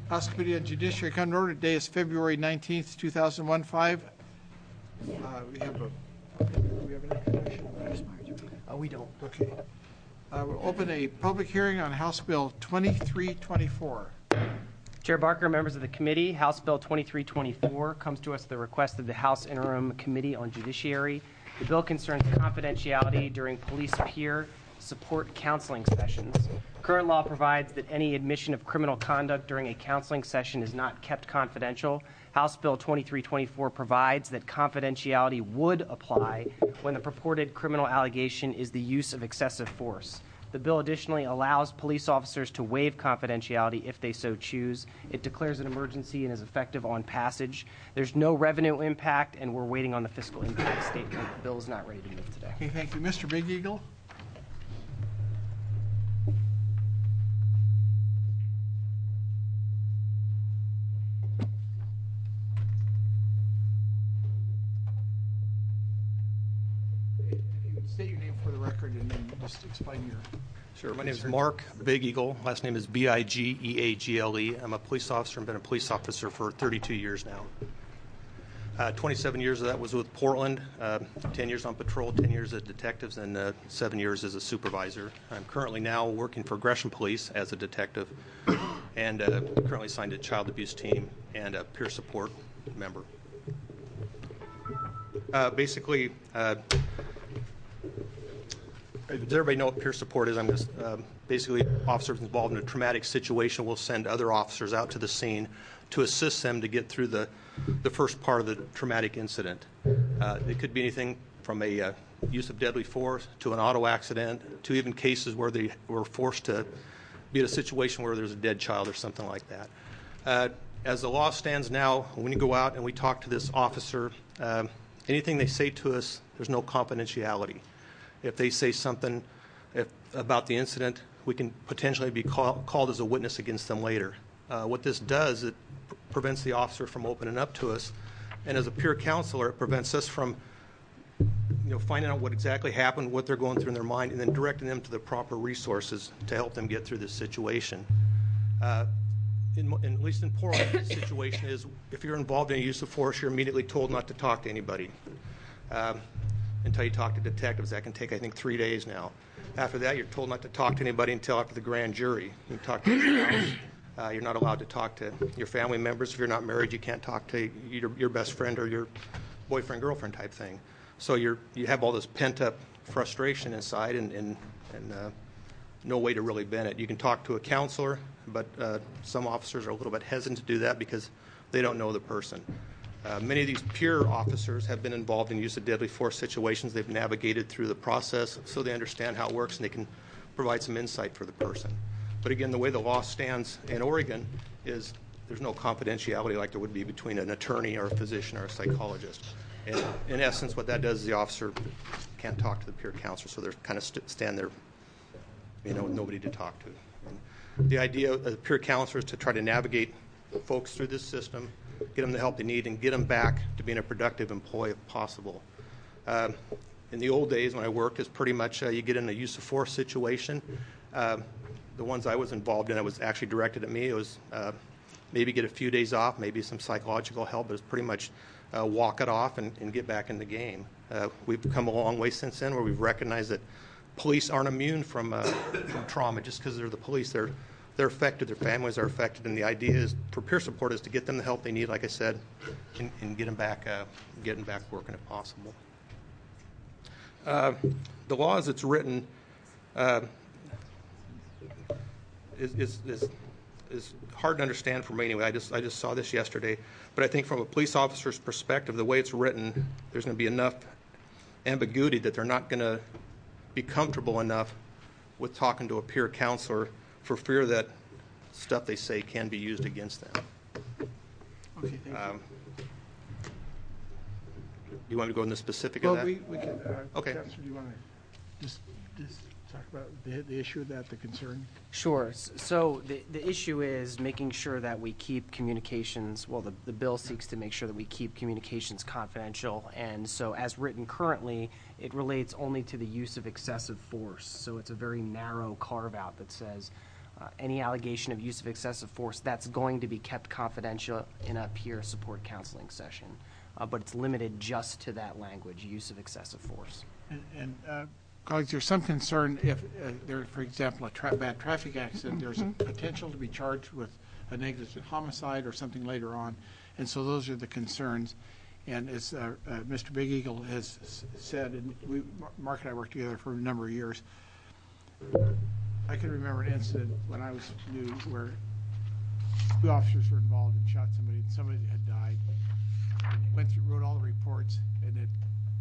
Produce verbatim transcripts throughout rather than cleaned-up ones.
House Committee on Judiciary come to order. Today is February nineteenth, two thousand fifteen. Uh, we have a, do we have an introduction? Uh, we don't. Okay. Uh, we'll open a public hearing on House Bill twenty-three twenty-four. Chair Barker, members of the committee, House Bill twenty-three twenty-four comes to us at the request of the House Interim Committee on Judiciary. The bill concerns confidentiality during police peer support counseling sessions. Current law provides that any admission of criminal conduct during a counseling session is not kept confidential. House Bill twenty-three twenty-four provides that confidentiality would apply when the purported criminal allegation is the use of excessive force. The bill additionally allows police officers to waive confidentiality if they so choose. It declares an emergency and is effective on passage. There's no revenue impact, and we're waiting on the fiscal impact statement. The bill is not ready to move today. Okay, thank you. Mister Big Eagle? State your name for the record and then just explain your... Sure. My name is Mark Big Eagle. Last name is B I G E A G L E. I'm a police officer and been a police officer for thirty-two years now. Uh, twenty-seven years of that was with Portland, uh, ten years on patrol, ten years as detectives, and uh, seven years as a supervisor. I'm currently now working for Gresham Police as a detective and uh, currently assigned to child abuse team and a peer support member. Uh, basically, uh, does everybody know what peer support is? I'm just um, basically officers involved in a traumatic situation will send other officers out to the scene to assist them to get through the the first part of the traumatic incident. Uh, it could be anything from a uh, use of deadly force to an auto accident to even cases where they were forced to be in a situation where there's a dead child or something like that. Uh, as the law stands now, when you go out and we talk to this officer, um, anything they say to us, there's no confidentiality. If they say something if, about the incident, we can potentially be call, called as a witness against them later. Uh, what this does, it pr- prevents the officer from opening up to us, and as a peer counselor, it prevents us from, you know, finding out what exactly happened, what they're going through in their mind, and then directing them to the proper resources to help them get through this situation. Uh, in, in, at least in Portland, the situation is if you're involved in a use of force, you're immediately told not to talk to anybody. Um, until you talk to detectives. That can take, I think, three days now. After that, you're told not to talk to anybody until after the grand jury. You talk to your spouse. Uh, you're not allowed to talk to your family members. If you're not married, you can't talk to your, your best friend or your boyfriend, girlfriend type thing. So you're, you have all this pent-up frustration inside and, and, and uh, no way to really vent it. You can talk to a counselor, but uh, some officers are a little bit hesitant to do that because they don't know the person. Uh, many of these peer officers have been involved in use of deadly force situations. They've navigated through the process so they understand how it works and they can provide some insight for the person. But again, the way the law stands in Oregon is there's no confidentiality like there would be between an attorney or a physician or a psychologist. And in essence, what that does is the officer can't talk to the peer counselor, so they're kind of st- stand there, you know, with nobody to talk to. And the idea of the peer counselor is to try to navigate folks through this system, get them the help they need, and get them back to being a productive employee if possible. Uh, in the old days when I worked, it's pretty much uh, you get in a use of force situation. Uh, the ones I was involved in, it was actually directed at me. It was uh, maybe get a few days off, maybe some psychological help, but it's pretty much uh, walk it off and, and get back in the game. Uh, we've come a long way since then where we've recognized that police aren't immune from, uh, from trauma just because they're the police. They're They're affected, their families are affected, and the idea is for peer support is to get them the help they need, like I said, and, and get them back, uh, get them back working if possible. Uh, the law as it's written uh, is, is, is, is hard to understand for me anyway. I just, I just saw this yesterday, but I think from a police officer's perspective, the way it's written, there's going to be enough ambiguity that they're not going to be comfortable enough with talking to a peer counselor for fear that stuff they say can be used against them. Okay, thank um, you. You want me to go into specific well, of that? we, we can, uh, okay. Counselor, do you want to just, just talk about the, the issue of that, the concern? Sure. So the, the issue is making sure that we keep communications, well, the, the bill seeks to make sure that we keep communications confidential. And so as written currently, it relates only to the use of excessive force. So it's a very narrow carve out that says uh, any allegation of use of excessive force, that's going to be kept confidential in a peer support counseling session. Uh, but it's limited just to that language, use of excessive force. And, and uh, colleagues, there's some concern if uh, there, for example, a tra- bad traffic accident, there's a potential to be charged with a negligent homicide or something later on. And so those are the concerns. And as uh, uh, Mister Big Eagle has s- said, and we, Mark and I worked together for a number of years, I can remember an incident when I was new where two officers were involved and shot somebody, and somebody had died. And they went through, wrote all the reports, and it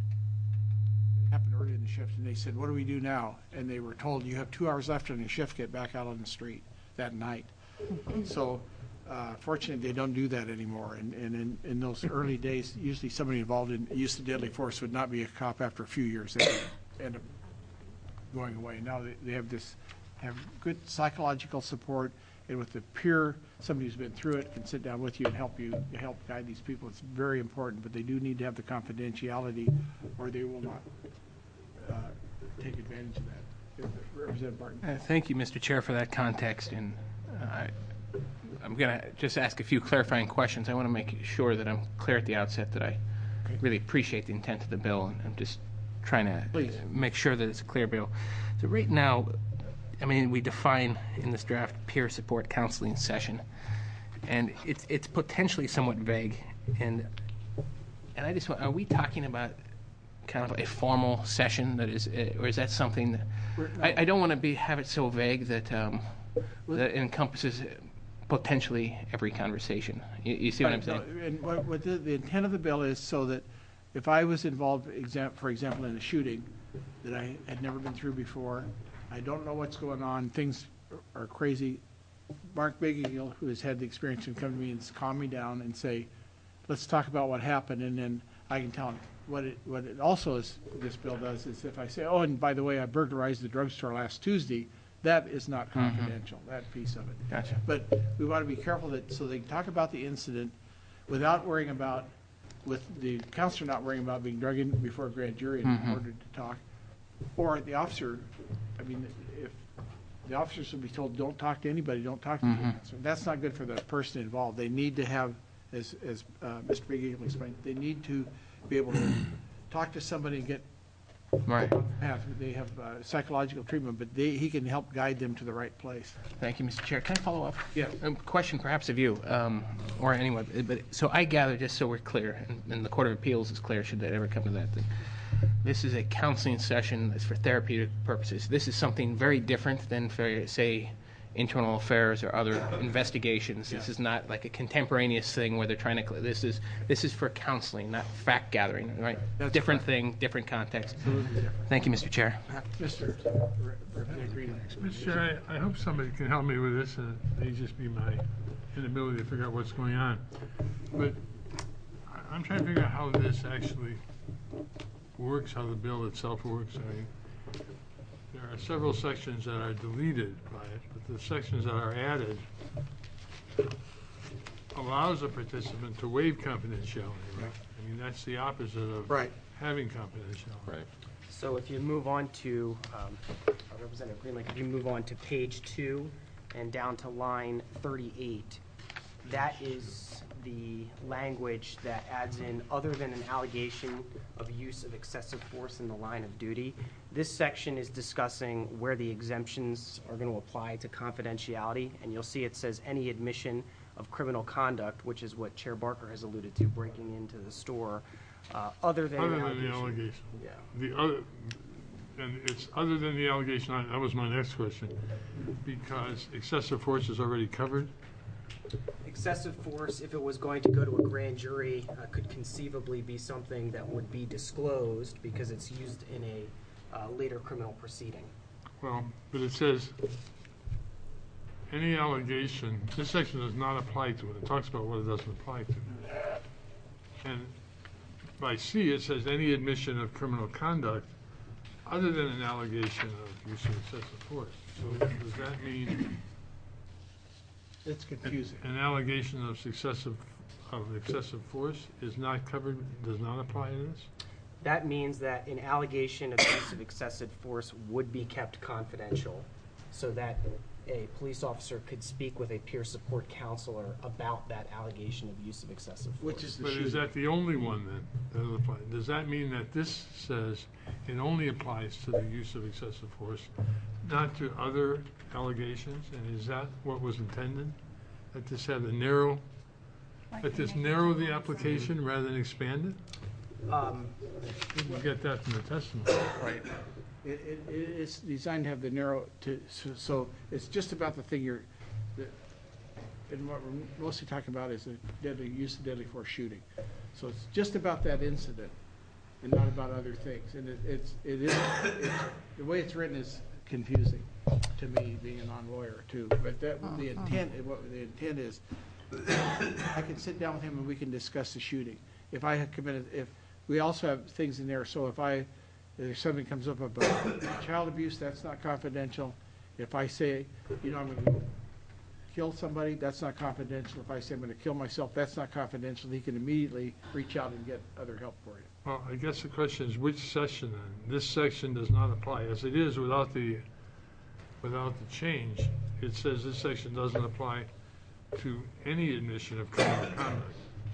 happened early in the shift, and they said, what do we do now? And they were told, you have two hours left on your shift, get back out on the street that night. So uh, fortunately, they don't do that anymore. And, and in, in those early days, usually somebody involved in use of deadly force would not be a cop after a few years. They would end up going away. Now they, they have this, have good psychological support, and with the peer, somebody who's been through it can sit down with you and help you, help guide these people. It's very important, but they do need to have the confidentiality, or they will not uh, take advantage of that. Representative Barton. Uh, Thank you, Mister Chair, for that context. And uh, I, I'm going to just ask a few clarifying questions. I want to make sure that I'm clear at the outset that I Okay. really appreciate the intent of the bill, and I'm just trying to Please. make sure that it's a clear bill. So right now, I mean, we define in this draft peer support counseling session, and it's it's potentially somewhat vague. And and I just want, are we talking about kind of a formal session that is, uh, or is that something that, We're- no. I, I don't want to be have it so vague that um, that encompasses potentially every conversation. You, you see what I'm Right, saying? no, And what, what the, the intent of the bill is so that if I was involved, exam, for example, in a shooting that I had never been through before, I don't know what's going on, things are crazy, Mark Big Eagle, who has had the experience, can come to me and calm me down and say, let's talk about what happened, and then I can tell him. What it, what it also is, this bill does is if I say, oh, and by the way, I burglarized the drugstore last Tuesday, that is not confidential, that piece of it. Gotcha. But we want to be careful that, so they can talk about the incident without worrying about, with the counselor not worrying about being drug in before a grand jury and ordered to talk. Or the officer, I mean, if the officers will be told, don't talk to anybody, don't talk to the counselor. That's not good for the person involved. They need to have, as, as uh, Mister Big Eagle explained, they need to be able to talk to somebody and get Right. have, they have uh, psychological treatment, but they, he can help guide them to the right place. Thank you, Mister Chair. Can I follow up? Yeah. A question perhaps of you, um, or anyone. But so I gather, just so we're clear, and, and the Court of Appeals is clear, should that ever come to that, that this is a counseling session that's for therapeutic purposes. This is something very different than for, say, internal affairs or other investigations. This Yeah. is not like a contemporaneous thing where they're trying to. This is this is for counseling, not fact gathering. Right? That's different thing, different context. Thank you, Mister Chair. Mister Representative Green. Mister Chair, I, I hope somebody can help me with this, and it may just be my inability to figure out what's going on. But I- I'm trying to figure out how this actually works, how the bill itself works. I mean, there are several sections that are deleted by it, but the sections that are added allows a participant to waive confidentiality, right? I mean, that's the opposite of Right. having confidentiality. Right. So if you move on to, um, uh, Representative Greenlee, if you move on to page two and down to line thirty-eight, that is the language that adds in, other than an allegation of use of excessive force in the line of duty. This section is discussing where the exemptions are going to apply to confidentiality, and you'll see it says any admission of criminal conduct, which is what Chair Barker has alluded to, breaking into the store, uh, other than Other an than the allegation. allegation. Yeah. The other, and it's other than the allegation, I- that was my next question, because excessive force is already covered? Excessive force, if it was going to go to a grand jury, uh, could conceivably be something that would be disclosed because it's used in a uh, later criminal proceeding. Well, but it says, any allegation, this section does not apply to it. It talks about what it doesn't apply to. And by C, it says any admission of criminal conduct other than an allegation of use of excessive force. So does that mean It's confusing. an allegation of successive, of excessive force is not covered, does not apply to this? That means that an allegation of use of excessive force would be kept confidential, so that a police officer could speak with a peer support counselor about that allegation of use of excessive force. Which is the But is shooting. that the only one then that will apply? Does that mean that this says it only applies to the use of excessive force, not to other allegations? And is that what was intended? That this had a narrow, that this narrow the application rather than expand it? Um, You get that from the testimony. Right. It, it, it's designed to have the narrow, to, so, so it's just about the thing you're, the, and what we're mostly talking about is the deadly, use of deadly force shooting. So it's just about that incident and not about other things. And it, it's, it is, it's, the way it's written is confusing to me, being a non-lawyer too. But that, the intent, what the intent is, I can sit down with him and we can discuss the shooting. If I had committed, if, we also have things in there, so if I, if something comes up about child abuse, that's not confidential. If I say, you know, I'm gonna kill somebody, that's not confidential. If I say I'm gonna kill myself, that's not confidential. He can immediately reach out and get other help for you. Well, I guess the question is which section then? This section does not apply. As it is without the, without the change, it says this section doesn't apply to any admission of criminal conduct.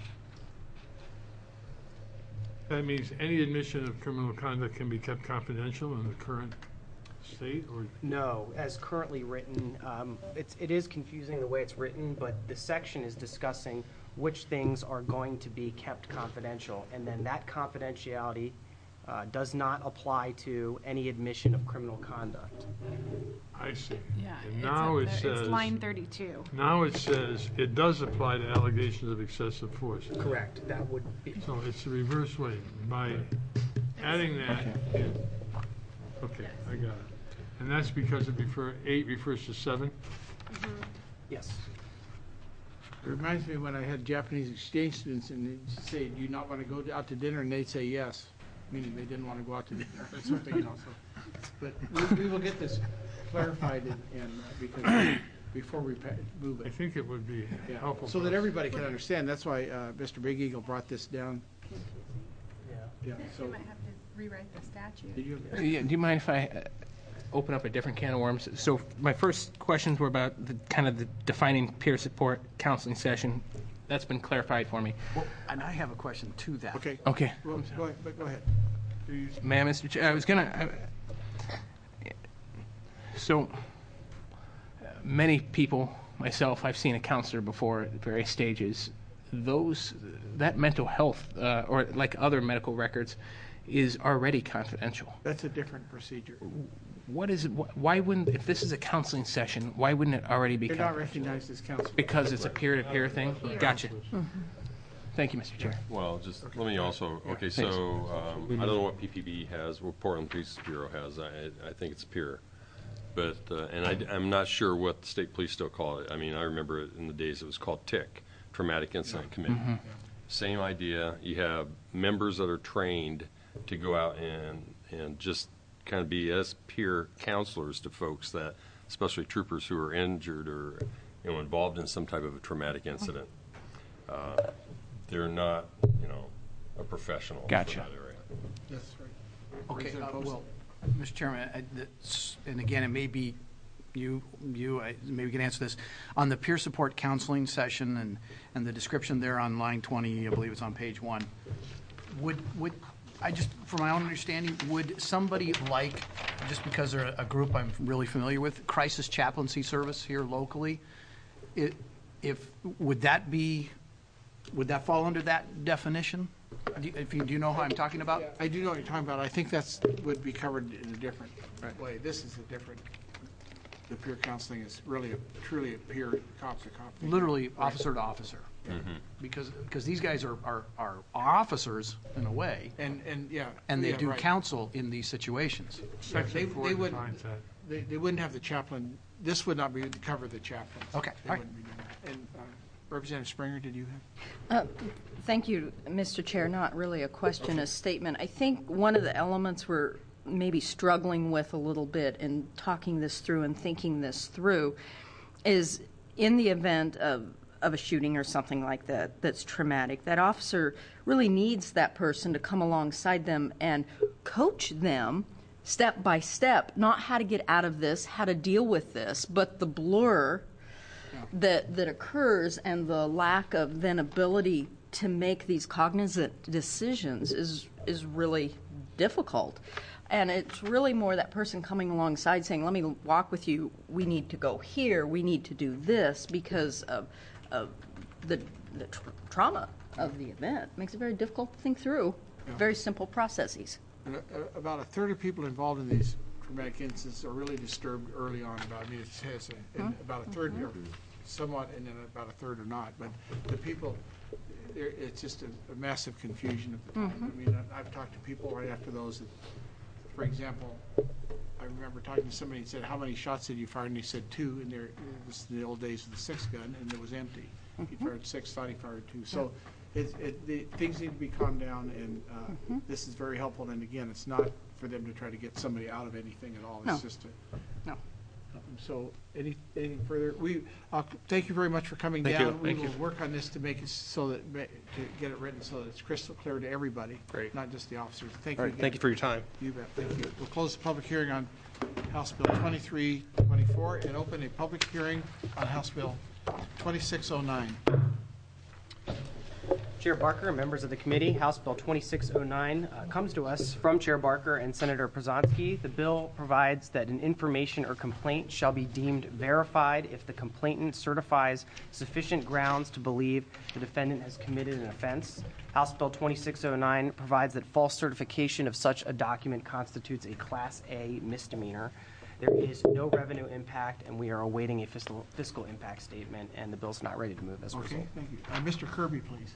That means any admission of criminal conduct can be kept confidential in the current state, or? No, as currently written, um, it's, it is confusing the way it's written, but the section is discussing which things are going to be kept confidential, and then that confidentiality uh, does not apply to any admission of criminal conduct. I see. Yeah, And it's now up it there. It's says, line thirty-two. now it says it does apply to allegations of excessive force. Correct, that would be, So it's the reverse way. By adding that, in- okay, I got it. And that's because it refer, eight refers to seven? yes. It reminds me when I had Japanese exchange students and they'd say, do you not want to go out to dinner? And they'd say yes, meaning they didn't want to go out to dinner or something, you know, so. But we, we will get this clarified and, and uh, because before we pa- move I it. think it would be Yeah, helpful. so for that us. everybody can understand. That's why uh, Mister Big Eagle brought this down. Yeah. Yeah, so, We might have to rewrite the statute. did you? Yeah, do you mind if I uh, open up a different can of worms? So my first questions were about the kind of the defining peer support counseling session. That's been clarified for me. Well, and I have a question to that. Okay, Okay. well, go ahead, but go ahead. May I, Mister Chair? I was gonna, I- so, uh, many people, myself, I've seen a counselor before at various stages. Those, that mental health, uh, or like other medical records, is already confidential. That's a different procedure. What is, it? Wh- why wouldn't, if this is a counseling session, why wouldn't it already be They're not confidential? recognized as counselors. Because it's a peer-to-peer thing? Gotcha. Thank you, Mister Chair. Well, just, let me also, okay, so, um, I don't know what P P B has, what Portland Police Bureau has, I, I think it's peer. But, uh, and I, I'm not sure what the state police still call it. I mean, I remember it in the days it was called T I C, Traumatic Incident Committee. Same idea, you have members that are trained to go out and, and just kind of be as peer counselors to folks that, especially troopers who are injured or, you know, involved in some type of a traumatic incident. Uh, They're not, you know, a professional for that Gotcha. area. That's right. Okay, Representative uh, Post? well, Mister Chairman, I- that's- and again, it may be you, you, I- maybe you can answer this. On the peer support counseling session and, and the description there on line twenty, I believe it's on page one, would, would, I just, from my own understanding, would somebody like, just because they're a group I'm really familiar with, crisis chaplaincy service here locally, it, if, would that be, would that fall under that definition? Do you, if you, do you know who I'm talking about? I do know what you're talking about. I think that's, would be covered in a different way. This is a different, the peer counseling is really a, truly a peer cop to cop thing. Literally officer to officer. Because, because these guys are, are, are officers in a way, And, and, yeah. and they yeah, do right. counsel in these situations. They- Section four they would- defines that. They, they wouldn't have the chaplain, this would not be, cover the chaplains. Okay, They all right. wouldn't be doing that. And uh, Representative Springer, did you have? Thank you, Mister Chair. Not really a question, a statement. I think one of the elements we're maybe struggling with a little bit in talking this through and thinking this through is in the event of, of a shooting or something like that that's traumatic, that officer really needs that person to come alongside them and coach them step by step, not how to get out of this, how to deal with this, but the blur that that occurs and the lack of then ability to make these cognizant decisions is is really difficult. And it's really more that person coming alongside saying, let me walk with you, we need to go here, we need to do this, because of, of the, the tr- trauma of the event. Makes it very difficult to think through Yeah. very simple processes. And, uh, about a third of people involved in these traumatic incidents are really disturbed early on. About, I mean, it says uh, and about a third are somewhat, and then about a third are not. But the people, there- it's just a, a massive confusion at the time. I mean, I- I've talked to people right after those that, for example, I remember talking to somebody and said, how many shots did you fire? And they said two, and there, this is the old days of the six gun, and it was empty. He fired six, thought he fired two. So it, it, the, things need to be calmed down, and uh, this is very helpful. And again, it's not for them to try to get somebody out of anything at all. It's No. just to, No. so any, anything further? We, uh, thank you very much for coming Thank down. you. We Thank will you. work on this to make it so that, ma- to get it written so that it's crystal clear to everybody. Great. Not just the officers. Thank All you right, again. thank you for your time. You bet, thank you. We'll close the public hearing on House Bill twenty-three twenty-four and open a public hearing on House Bill twenty-six oh nine. Chair Barker, members of the committee, House Bill twenty-six oh nine uh, comes to us from Chair Barker and Senator Przanski. The bill provides that an information or complaint shall be deemed verified if the complainant certifies sufficient grounds to believe the defendant has committed an offense. House Bill twenty-six oh nine provides that false certification of such a document constitutes a Class A misdemeanor. There is no revenue impact, and we are awaiting a fiscal, fiscal impact statement, and the bill's not ready to move as a result. Okay, thank you. Uh, Mister Kirby, please.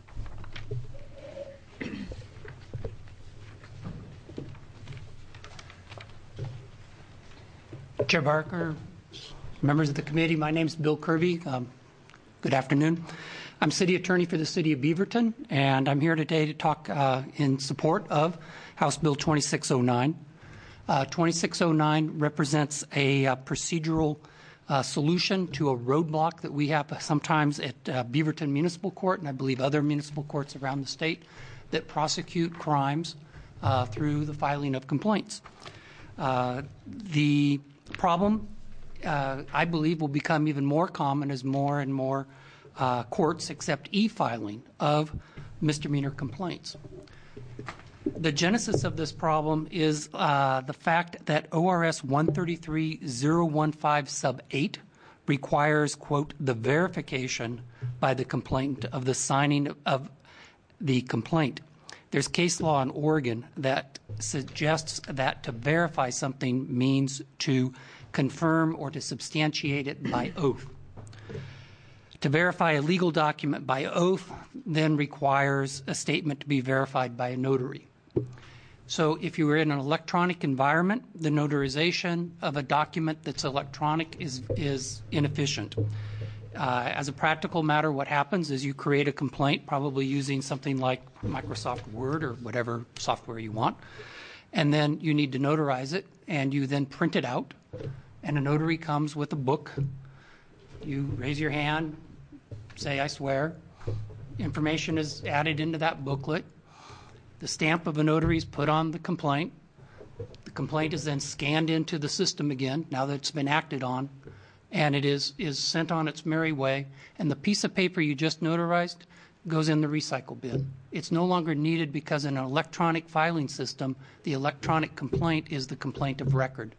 Chair Barker, members of the committee, my name is Bill Kirby. Um, good afternoon. I'm city attorney for the city of Beaverton, and I'm here today to talk uh, in support of House Bill twenty-six oh nine. Uh, twenty-six oh nine represents a uh, procedural uh, solution to a roadblock that we have sometimes at uh, Beaverton Municipal Court, and I believe other municipal courts around the state, that prosecute crimes uh, through the filing of complaints. Uh, the problem, uh, I believe, will become even more common as more and more uh, courts accept e-filing of misdemeanor complaints. The genesis of this problem is uh, the fact that O R S one thirty-three thousand fifteen sub eight requires, quote, the verification by the complainant of the signing of the complaint. There's case law in Oregon that suggests that to verify something means to confirm or to substantiate it by oath. To verify a legal document by oath then requires a statement to be verified by a notary. So if you were in an electronic environment, the notarization of a document that's electronic is, is inefficient. Uh, as a practical matter, what happens is you create a complaint, probably using something like Microsoft Word or whatever software you want, and then you need to notarize it, and you then print it out, and a notary comes with a book. You raise your hand, say, I swear. Information is added into that booklet. The stamp of a notary is put on the complaint. The complaint is then scanned into the system again, now that it's been acted on, and it is, is sent on its merry way, and the piece of paper you just notarized goes in the recycle bin. It's no longer needed because in an electronic filing system, the electronic complaint is the complaint of record.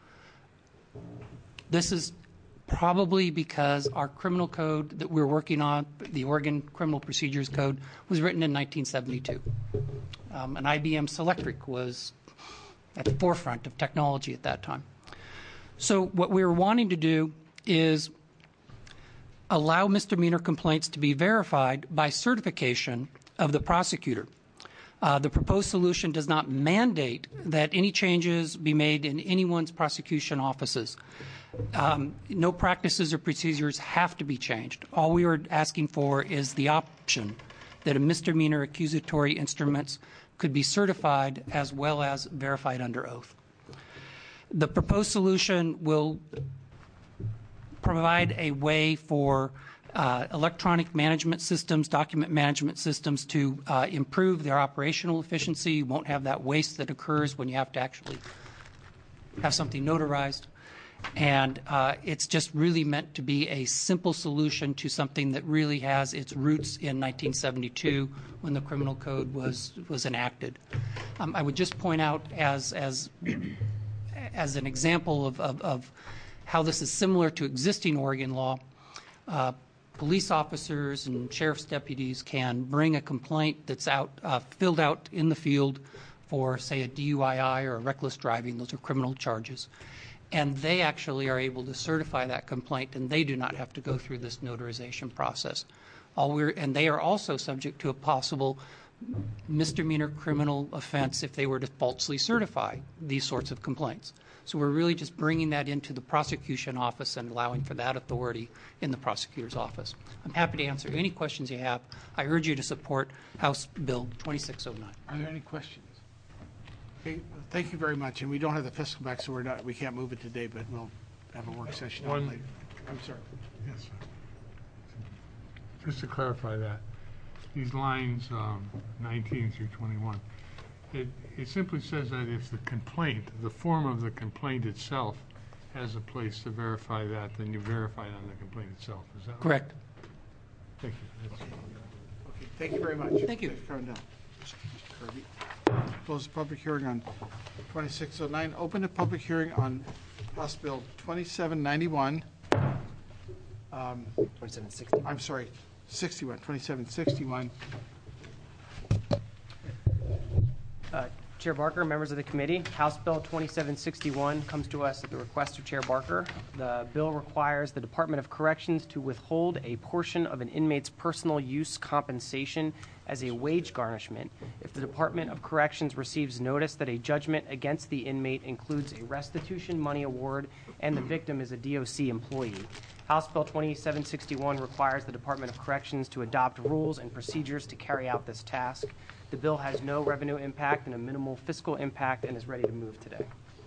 This is probably because our criminal code that we're working on, the Oregon Criminal Procedures Code, was written in nineteen seventy-two. Um, and I B M Selectric was at the forefront of technology at that time. So what we were wanting to do is allow misdemeanor complaints to be verified by certification of the prosecutor. Uh, the proposed solution does not mandate that any changes be made in anyone's prosecution offices. Um, no practices or procedures have to be changed. All we are asking for is the option that a misdemeanor accusatory instruments could be certified as well as verified under oath. The proposed solution will provide a way for uh, electronic management systems, document management systems to uh, improve their operational efficiency. You won't have that waste that occurs when you have to actually have something notarized. And uh, it's just really meant to be a simple solution to something that really has its roots in nineteen seventy-two when the criminal code was was enacted. Um, I would just point out as as as an example of, of, of how this is similar to existing Oregon law. Uh, police officers and sheriff's deputies can bring a complaint that's out uh, filled out in the field for, say, a D U I or a reckless driving. Those are criminal charges. And they actually are able to certify that complaint, and they do not have to go through this notarization process. All we're, and they are also subject to a possible misdemeanor criminal offense if they were to falsely certify these sorts of complaints. So we're really just bringing that into the prosecution office and allowing for that authority in the prosecutor's office. I'm happy to answer any questions you have. I urge you to support House Bill twenty-six oh nine. Are there any questions? Okay, thank you very much. And we don't have the fiscal back, so we're not, we can't move it today, but we'll have a work session on it One- later. I'm sorry. Yes, sir. Just to clarify that, these lines um, nineteen through twenty-one, it, it simply says that if the complaint, the form of the complaint itself has a place to verify that, then you verify it on the complaint itself. Is that right? Correct. Thank you. That's- Okay, thank you very much. Thank you. Thanks for coming down. Mister Kirby. Close the public hearing on twenty-six oh nine. Open the public hearing on House Bill twenty-seven ninety-one. Um, twenty-seven sixty. I'm sorry, sixty-one, twenty-seven sixty-one. Uh, Chair Barker, members of the committee, House Bill twenty-seven sixty-one comes to us at the request of Chair Barker. The bill requires the Department of Corrections to withhold a portion of an inmate's personal use compensation as a wage garnishment if the Department of Corrections receives notice that a judgment against the inmate includes a restitution money award and the victim is a D O C employee. House Bill twenty-seven sixty-one requires the Department of Corrections to adopt rules and procedures to carry out this task. The bill has no revenue impact and a minimal fiscal impact and is ready to move today.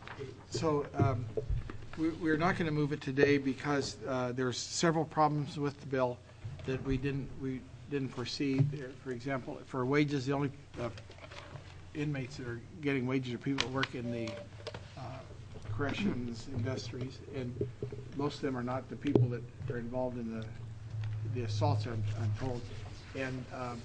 So um, we- we're not going to move it today because uh, there's several problems with the bill that we didn't, we didn't foresee. There- For example, for wages, the only uh, inmates that are getting wages are people that work in the uh, corrections industries, and most of them are not the people that are involved in the the assaults, I'm I'm told. And um,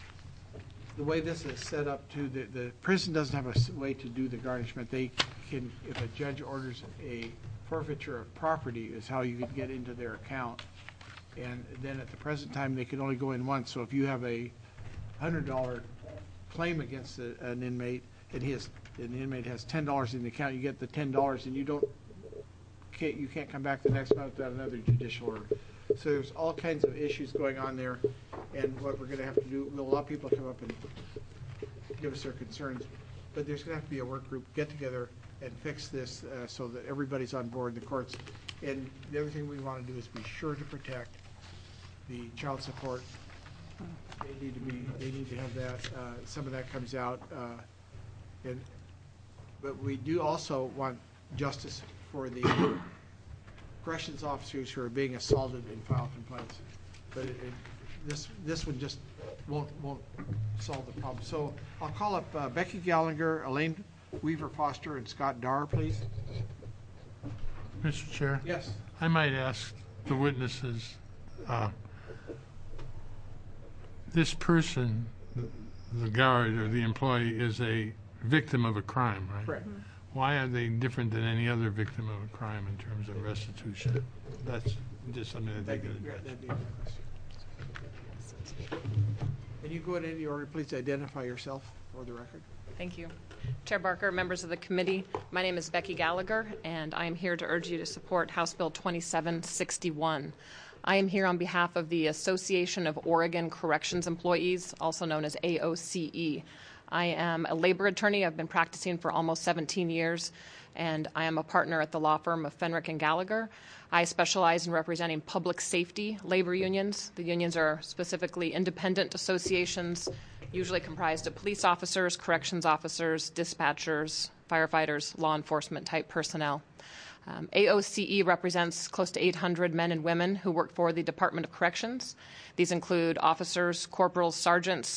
the way this is set up too, the, the prison doesn't have a s- way to do the garnishment. They can, if a judge orders a forfeiture of property is how you could get into their account. And then at the present time, they can only go in once. So if you have a hundred dollar claim against a, an inmate, and he has, and the inmate has ten dollars in the account, you get the ten dollars and you don't, can't, you can't come back the next month without another judicial order. So there's all kinds of issues going on there, and what we're gonna have to do, we'll allow people to come up and give us their concerns, but there's gonna have to be a work group, get together and fix this, uh, so that everybody's on board, the courts. And the other thing we wanna do is be sure to protect the child support. They need to be, they need to have that, uh, some of that comes out, uh, and, but we do also want justice for the corrections officers who are being assaulted and file complaints. But it, it, this, this one just won't, won't solve the problem. So I'll call up uh, Becky Gallagher, Elaine Weaver Foster, and Scott Darr, please. Mister Chair? Yes. I might ask the witnesses, uh, this person, the- the guard or the employee, is a victim of a crime, right? Correct. Why are they different than any other victim of a crime in terms of restitution? That's just something that they That'd could be- address. that'd be a good question. Can you go in any order, please identify yourself for the record? Thank you. Chair Barker, members of the committee, my name is Becky Gallagher, and I am here to urge you to support House Bill twenty-seven sixty-one. I am here on behalf of the Association of Oregon Corrections Employees, also known as A O C E. I am a labor attorney. I've been practicing for almost seventeen years, and I am a partner at the law firm of Fenrick and Gallagher. I specialize in representing public safety labor unions. The unions are specifically independent associations, usually comprised of police officers, corrections officers, dispatchers, firefighters, law enforcement type personnel. Um, A O C E represents close to eight hundred men and women who work for the Department of Corrections. These include officers, corporals, sergeants,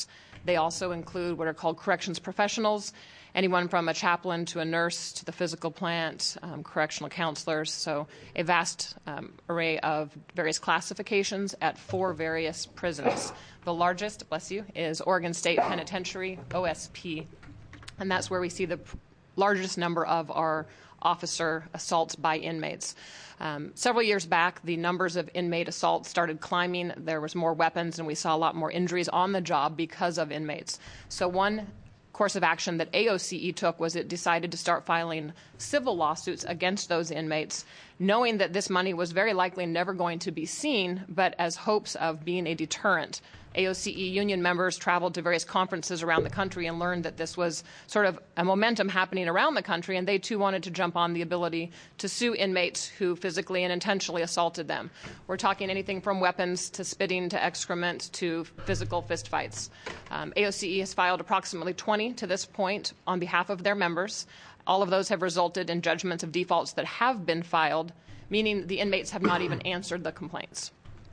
They also include what are called corrections professionals, anyone from a chaplain to a nurse to the physical plant, um, correctional counselors, so a vast um, array of various classifications at four various prisons. The largest, bless you, is Oregon State Penitentiary, O S P, and that's where we see the p- largest number of our officer assaults by inmates. Um, several years back, the numbers of inmate assaults started climbing. There was more weapons, and we saw a lot more injuries on the job because of inmates. So one course of action that A O C E took was it decided to start filing civil lawsuits against those inmates, knowing that this money was very likely never going to be seen, but as hopes of being a deterrent. A O C E union members traveled to various conferences around the country and learned that this was sort of a momentum happening around the country, and they too wanted to jump on the ability to sue inmates who physically and intentionally assaulted them. We're talking anything from weapons to spitting to excrement to physical fistfights. Um, A O C E has filed approximately twenty to this point on behalf of their members. All of those have resulted in judgments of defaults that have been filed, meaning the inmates have not even answered the complaints.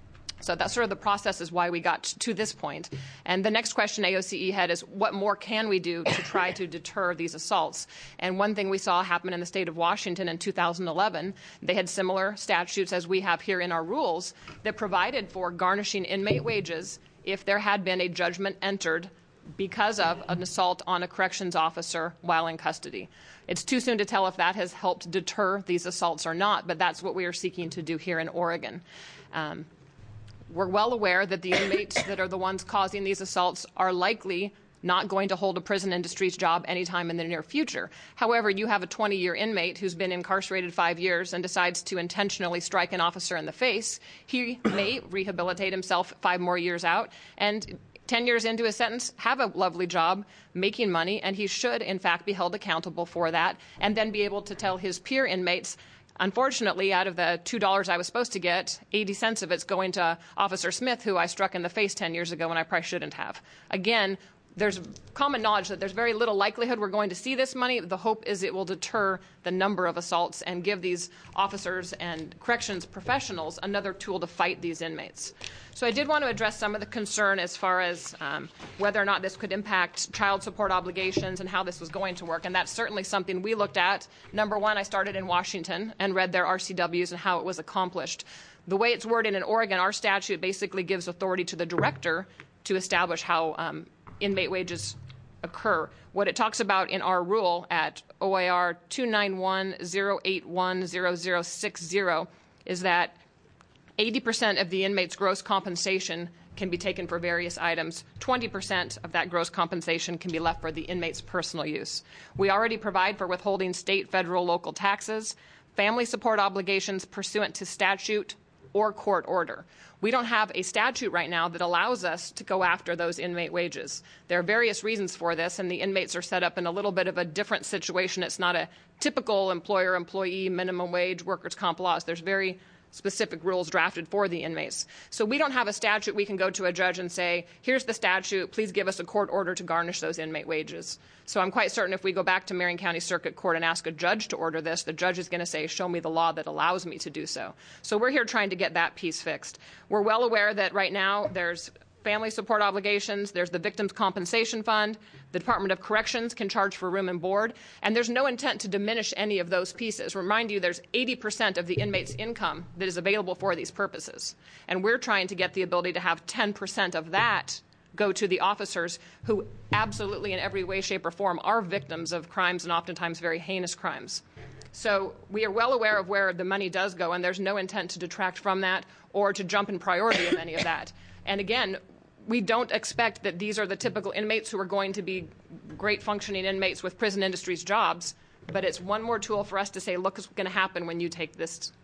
So that's sort of the process is why we got to this point. And the next question A O C E had is, what more can we do to try to deter these assaults? And one thing we saw happen in the state of Washington in two thousand eleven, they had similar statutes as we have here in our rules that provided for garnishing inmate wages if there had been a judgment entered because of an assault on a corrections officer while in custody. It's too soon to tell if that has helped deter these assaults or not, but that's what we are seeking to do here in Oregon. Um, We're well aware that the inmates that are the ones causing these assaults are likely not going to hold a prison industry's job anytime in the near future. However, you have a twenty-year inmate who's been incarcerated five years and decides to intentionally strike an officer in the face. He may rehabilitate himself five more years out and ten years into his sentence have a lovely job making money, and he should, in fact, be held accountable for that and then be able to tell his peer inmates, unfortunately, out of the two dollars I was supposed to get, eighty cents of it's going to Officer Smith, who I struck in the face ten years ago and I probably shouldn't have. Again, there's common knowledge that there's very little likelihood we're going to see this money. The hope is it will deter the number of assaults and give these officers and corrections professionals another tool to fight these inmates. So I did want to address some of the concern as far as um, whether or not this could impact child support obligations and how this was going to work, and that's certainly something we looked at. Number one, I started in Washington and read their R C Ws and how it was accomplished. The way it's worded in Oregon, our statute basically gives authority to the director to establish how um, inmate wages occur. What it talks about in our rule at O I R two nine one zero eight one zero zero six zero is that eighty percent of the inmate's gross compensation can be taken for various items. twenty percent of that gross compensation can be left for the inmate's personal use. We already provide for withholding state, federal, local taxes, family support obligations pursuant to statute or court order. We don't have a statute right now that allows us to go after those inmate wages. There are various reasons for this, and the inmates are set up in a little bit of a different situation. It's not a typical employer-employee minimum wage workers' comp laws. There's very specific rules drafted for the inmates. So we don't have a statute we can go to a judge and say, here's the statute, please give us a court order to garnish those inmate wages. So I'm quite certain if we go back to Marion County Circuit Court and ask a judge to order this, the judge is going to say, show me the law that allows me to do so. So we're here trying to get that piece fixed. We're well aware that right now there's family support obligations, there's the Victims' Compensation Fund, the Department of Corrections can charge for room and board, and there's no intent to diminish any of those pieces. Remind you, there's eighty percent of the inmate's income that is available for these purposes, and we're trying to get the ability to have ten percent of that go to the officers who absolutely in every way, shape, or form are victims of crimes and oftentimes very heinous crimes. So we are well aware of where the money does go, and there's no intent to detract from that or to jump in priority of any of that. And again, we don't expect that these are the typical inmates who are going to be great functioning inmates with prison industry's jobs, but it's one more tool for us to say, look what's going to happen when you take this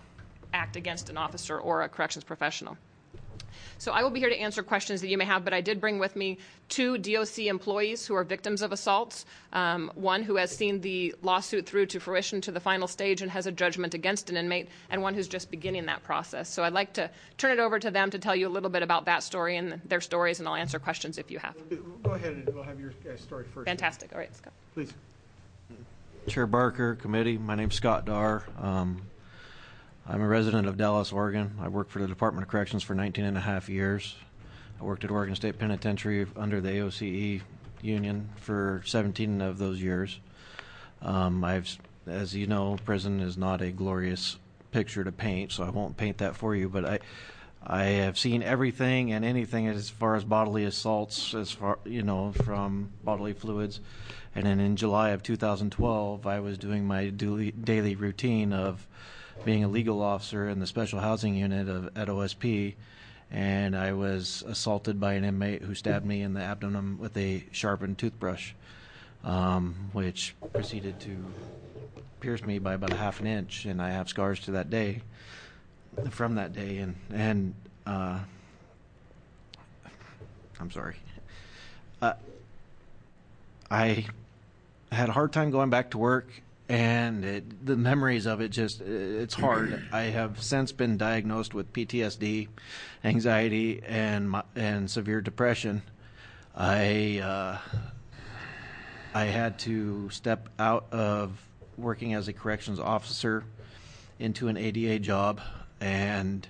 act against an officer or a corrections professional. So I will be here to answer questions that you may have, but I did bring with me two D O C employees who are victims of assaults, um, one who has seen the lawsuit through to fruition to the final stage and has a judgment against an inmate, and one who's just beginning that process. So I'd like to turn it over to them to tell you a little bit about that story and their stories, and I'll answer questions if you have. Go ahead, and we'll have your uh, story first. Fantastic. All right, Scott. Please. Chair Barker, committee, my name's Scott Darr. Um, I'm a resident of Dallas, Oregon. I worked for the Department of Corrections for nineteen and a half years. I worked at Oregon State Penitentiary under the A O C E union for seventeen of those years. Um, I've, as you know, prison is not a glorious picture to paint, so I won't paint that for you. But I, I have seen everything and anything as far as bodily assaults, as far you know, from bodily fluids. And then in July of two thousand twelve, I was doing my daily, daily routine of being a legal officer in the special housing unit of, at O S P, and I was assaulted by an inmate who stabbed me in the abdomen with a sharpened toothbrush, um, which proceeded to pierce me by about a half an inch, and I have scars to that day, from that day, and and uh, I'm sorry. Uh, I had a hard time going back to work, and it, the memories of it just, it's hard. I have since been diagnosed with P T S D, anxiety, and my, and severe depression. I uh, I had to step out of working as a corrections officer into an A D A job, and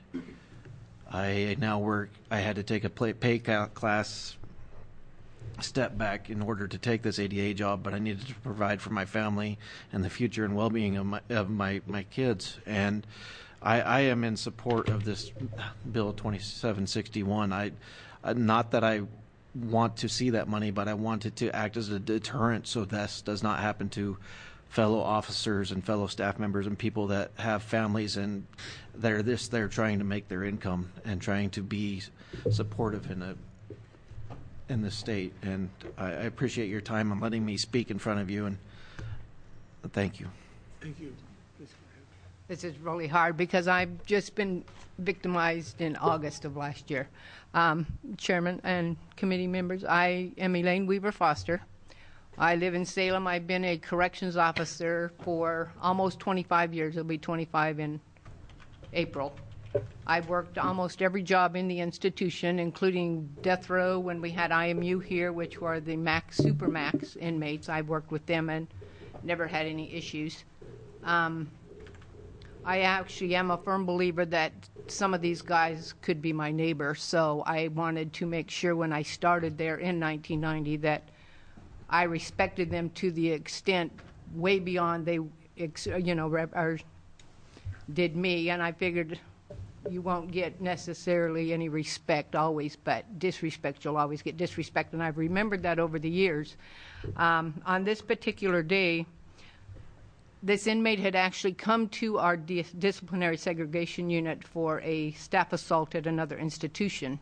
I now work, I had to take a pay, pay class step back in order to take this A D A job, but I needed to provide for my family and the future and well-being of my of my, my kids. And I, I am in support of this Bill twenty-seven sixty-one. I, uh, not that I want to see that money, but I want it to act as a deterrent so this does not happen to fellow officers and fellow staff members and people that have families and they're this they're trying to make their income and trying to be supportive in a in the state. And I, I appreciate your time and letting me speak in front of you, and thank you. Thank you. This is really hard because I've just been victimized in August of last year. Um, Chairman and committee members, I am Elaine Weaver Foster. I live in Salem. I've been a corrections officer for almost twenty-five years. It'll be twenty-five in April. I've worked almost every job in the institution, including death row when we had I M U here, which were the max, super max inmates. I've worked with them and never had any issues. Um, I actually am a firm believer that some of these guys could be my neighbor, so I wanted to make sure when I started there in nineteen ninety that I respected them to the extent way beyond they, you know, or did me, and I figured you won't get necessarily any respect always, but disrespect, you'll always get disrespect, and I've remembered that over the years. Um, on this particular day, this inmate had actually come to our dis disciplinary segregation unit for a staff assault at another institution,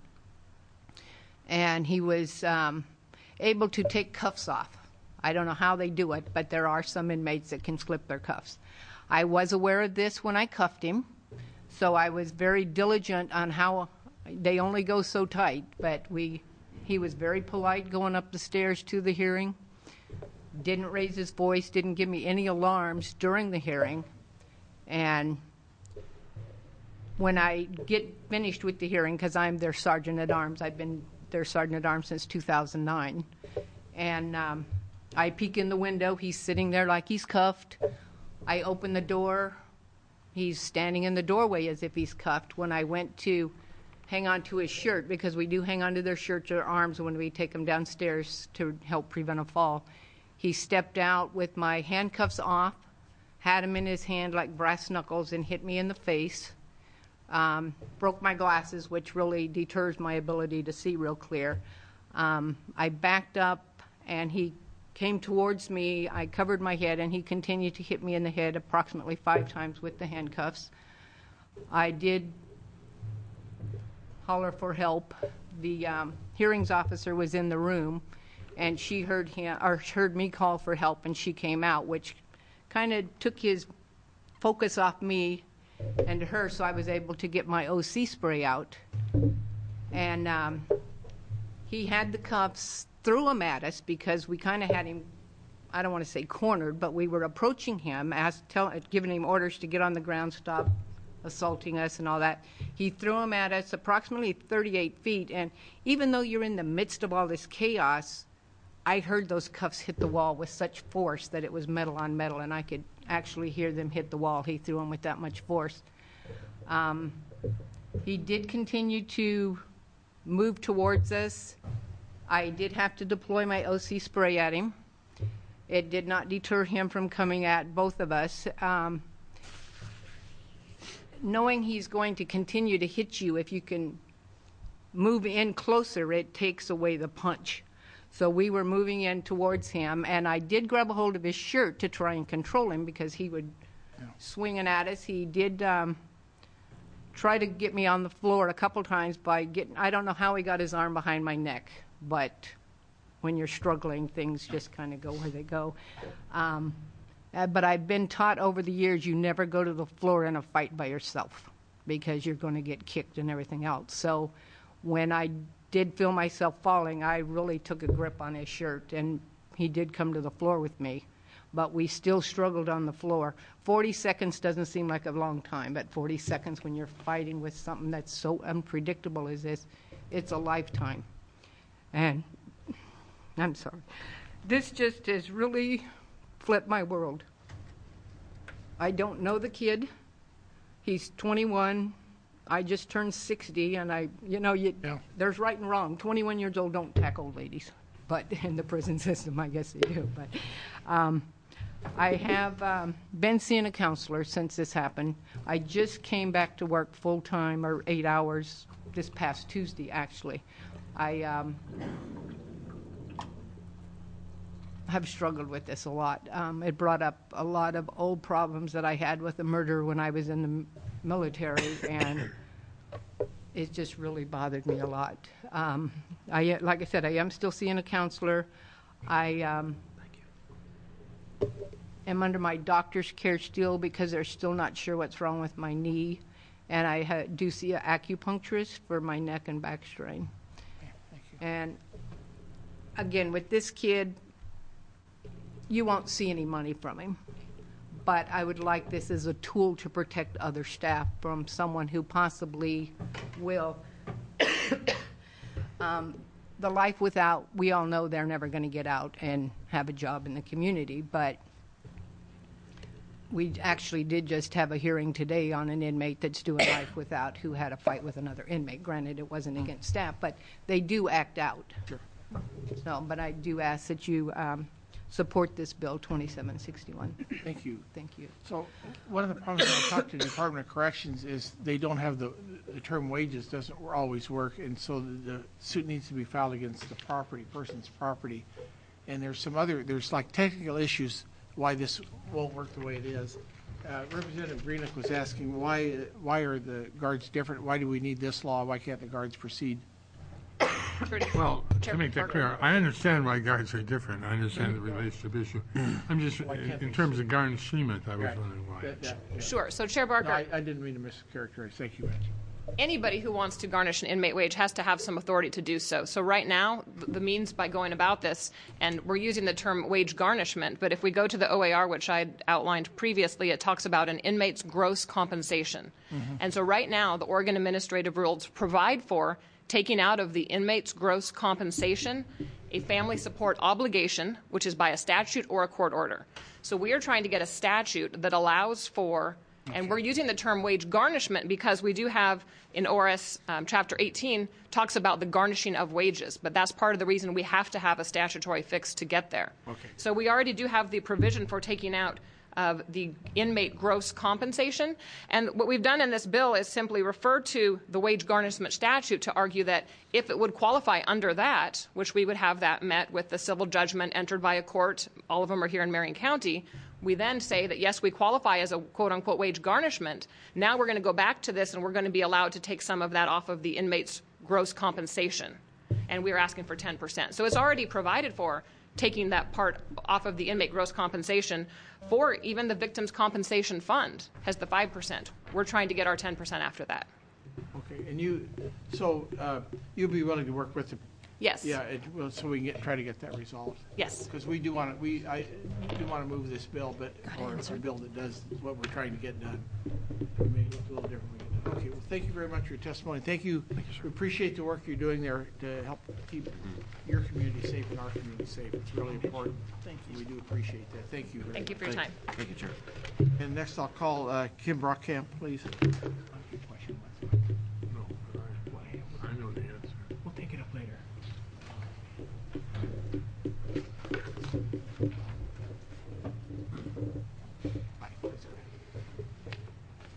and he was um, able to take cuffs off. I don't know how they do it, but there are some inmates that can slip their cuffs. I was aware of this when I cuffed him, so I was very diligent on how they only go so tight, but we, he was very polite going up the stairs to the hearing, didn't raise his voice, didn't give me any alarms during the hearing, and when I get finished with the hearing, because I'm their sergeant at arms, I've been their sergeant at arms since two thousand nine, and um, I peek in the window, he's sitting there like he's cuffed. I open the door, he's standing in the doorway as if he's cuffed. When I went to hang on to his shirt, because we do hang on to their shirts or arms when we take them downstairs to help prevent a fall, he stepped out with my handcuffs off, had him in his hand like brass knuckles, and hit me in the face. Um, broke my glasses, which really deters my ability to see real clear. Um, I backed up, and he came towards me. I covered my head, and he continued to hit me in the head approximately five times with the handcuffs. I did holler for help. The um, hearings officer was in the room, and she heard him or heard me call for help, and she came out, which kind of took his focus off me and her, so I was able to get my O C spray out. And um, he had the cuffs, threw them at us because we kind of had him, I don't want to say cornered, but we were approaching him, asked, tell, giving him orders to get on the ground, stop assaulting us and all that. He threw them at us approximately thirty-eight feet, and even though you're in the midst of all this chaos, I heard those cuffs hit the wall with such force that it was metal on metal, and I could actually hear them hit the wall. He threw them with that much force. Um, he did continue to moved towards us. I did have to deploy my O C spray at him. It did not deter him from coming at both of us. Um, knowing he's going to continue to hit you, if you can move in closer, it takes away the punch. So we were moving in towards him, and I did grab a hold of his shirt to try and control him because he would yeah. swinging at us. He did um, try to get me on the floor a couple times by getting, I don't know how he got his arm behind my neck, but when you're struggling, things just kind of go where they go. Um, uh, but I've been taught over the years you never go to the floor in a fight by yourself because you're going to get kicked and everything else. So when I did feel myself falling, I really took a grip on his shirt, and he did come to the floor with me. But we still struggled on the floor. forty seconds doesn't seem like a long time, but forty seconds when you're fighting with something that's so unpredictable as this, it's a lifetime. And I'm sorry. This just has really flipped my world. I don't know the kid. He's twenty-one. I just turned sixty, and I, you know, you, yeah. there's right and wrong. twenty-one years old don't attack old ladies, but in the prison system, I guess they do. But um, I have um, been seeing a counselor since this happened. I just came back to work full time, or eight hours, this past Tuesday, actually. I um, have struggled with this a lot. Um, it brought up a lot of old problems that I had with the murder when I was in the military, and it just really bothered me a lot. Um, I, like I said, I am still seeing a counselor. I um, am under my doctor's care still because they're still not sure what's wrong with my knee, and I ha- do see an acupuncturist for my neck and back strain. And again, with this kid, you won't see any money from him. But I would like this as a tool to protect other staff from someone who possibly will. um, the life without, we all know they're never going to get out and have a job in the community. But we actually did just have a hearing today on an inmate that's doing life without who had a fight with another inmate. Granted, it wasn't against staff, but they do act out. Sure. So, but I do ask that you um, support this bill twenty-seven sixty-one. Thank you. Thank you. So one of the problems when I talk to the Department of Corrections is they don't have the, the term wages doesn't always work, and so the, the suit needs to be filed against the property, person's property. And there's some other, there's like technical issues why this won't work the way it is. Uh, Representative Greenick was asking why why are the guards different? Why do we need this law? Why can't the guards proceed? Well, to make that clear, I understand why guards are different. I understand the relationship issue. I'm just, in, in terms of garnishment, I was Right. wondering why. That- that- yeah. Sure. So Chair Barker, No, I, I didn't mean to mischaracterize. Thank you, Angie. anybody who wants to garnish an inmate wage has to have some authority to do so. So right now, th- the means by going about this, and we're using the term wage garnishment, but if we go to the O A R, which I outlined previously, it talks about an inmate's gross compensation. Mm-hmm. And so right now, the Oregon administrative rules provide for taking out of the inmate's gross compensation a family support obligation, which is by a statute or a court order. So we are trying to get a statute that allows for, and we're using the term wage garnishment because we do have in O R S um, Chapter eighteen talks about the garnishing of wages, but that's part of the reason we have to have a statutory fix to get there. Okay. So we already do have the provision for taking out of the inmate gross compensation. And what we've done in this bill is simply refer to the wage garnishment statute to argue that if it would qualify under that, which we would have that met with the civil judgment entered by a court, all of them are here in Marion County, we then say that, yes, we qualify as a quote-unquote wage garnishment. Now we're going to go back to this, and we're going to be allowed to take some of that off of the inmate's gross compensation. And we're asking for ten percent. So it's already provided for taking that part off of the inmate gross compensation. For even the victim's compensation fund has the five percent. We're trying to get our ten percent after that. Okay, and you, so uh, you'll be willing to work with the Yes. Yeah, it, well, so we can get, try to get that resolved. Yes. Because we do want to, we, I do want to move this bill, but, or a bill that does what we're trying to get done. It may look a little different when we get done. Okay, well, thank you very much for your testimony. Thank you. Thank you, sir. We appreciate the work you're doing there to help keep your community safe and our community safe. It's really important. Thank you. We do appreciate that. Thank you. very Thank you for your Thank time. you. Thank you, Chair. And next I'll call uh, Kim Brockkamp, please. No, but I, I know the answer.